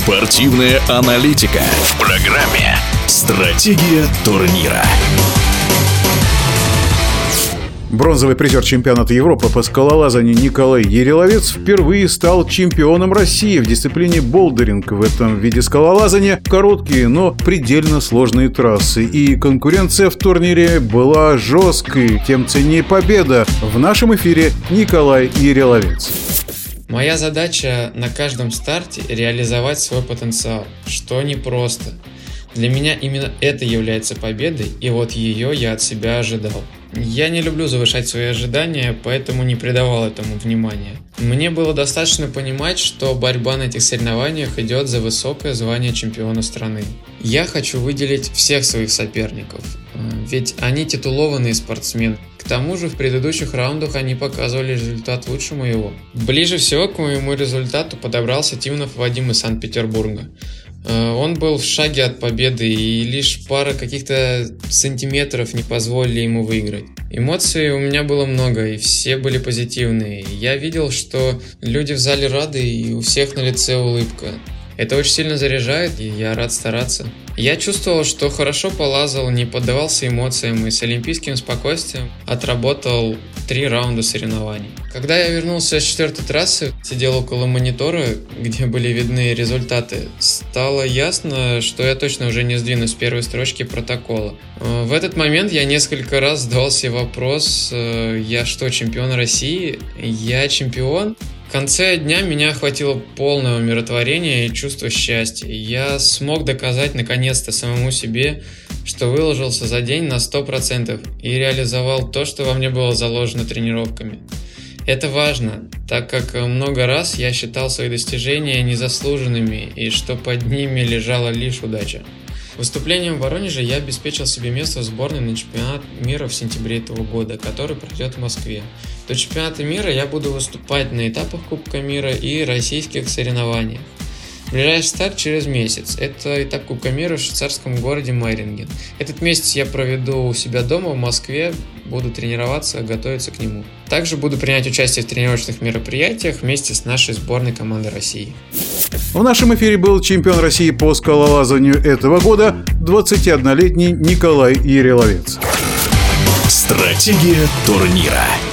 Спортивная аналитика в программе «Стратегия турнира». Бронзовый призер чемпионата Европы по скалолазанию Николай Яриловец впервые стал чемпионом России в дисциплине болдеринг. В этом виде скалолазания короткие, но предельно сложные трассы. И конкуренция в турнире была жесткой, тем ценнее победа. В нашем эфире Николай Яриловец. Моя задача на каждом старте реализовать свой потенциал, что непросто. Для меня именно это является победой, и вот ее я от себя ожидал. Я не люблю завышать свои ожидания, поэтому не придавал этому внимания. Мне было достаточно понимать, что борьба на этих соревнованиях идет за высокое звание чемпиона страны. Я хочу выделить всех своих соперников, ведь они титулованные спортсмены. К тому же в предыдущих раундах они показывали результат лучше моего. Ближе всего к моему результату подобрался Тимонов Вадим из Санкт-Петербурга. Он был в шаге от победы, и лишь пара каких-то сантиметров не позволили ему выиграть. Эмоций у меня было много, и все были позитивные. Я видел, что люди в зале рады, и у всех на лице улыбка. Это очень сильно заряжает, и я рад стараться. Я чувствовал, что хорошо полазал, не поддавался эмоциям и с олимпийским спокойствием отработал 3 раунда соревнований. Когда я вернулся с 4-й трассы, сидел около монитора, где были видны результаты, стало ясно, что я точно уже не сдвинусь с первой строчки протокола. В этот момент я несколько раз задавал себе вопрос: я что, чемпион России? Я чемпион? В конце дня меня охватило полное умиротворение и чувство счастья. Я смог доказать наконец-то самому себе, что выложился за день на 100% и реализовал то, что во мне было заложено тренировками. Это важно, так как много раз я считал свои достижения незаслуженными и что под ними лежала лишь удача. Выступлением в Воронеже я обеспечил себе место в сборной на чемпионат мира в сентябре этого года, который пройдет в Москве. До чемпионата мира я буду выступать на этапах Кубка мира и российских соревнованиях. Ближайший старт через месяц. Это этап Кубка мира в швейцарском городе Майринген. Этот месяц я проведу у себя дома в Москве, буду тренироваться, готовиться к нему. Также буду принять участие в тренировочных мероприятиях вместе с нашей сборной команды России. В нашем эфире был чемпион России по скалолазанию этого года 21-летний Николай Яриловец. Стратегия турнира.